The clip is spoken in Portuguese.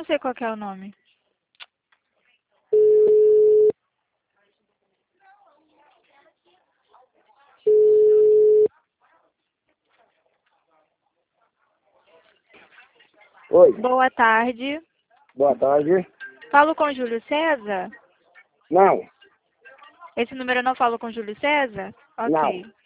sei qual que é o nome. Oi, Boa tarde. boa tarde. Falo com Júlio César? Não, Esse número eu não falo com Júlio César? Ok. Não.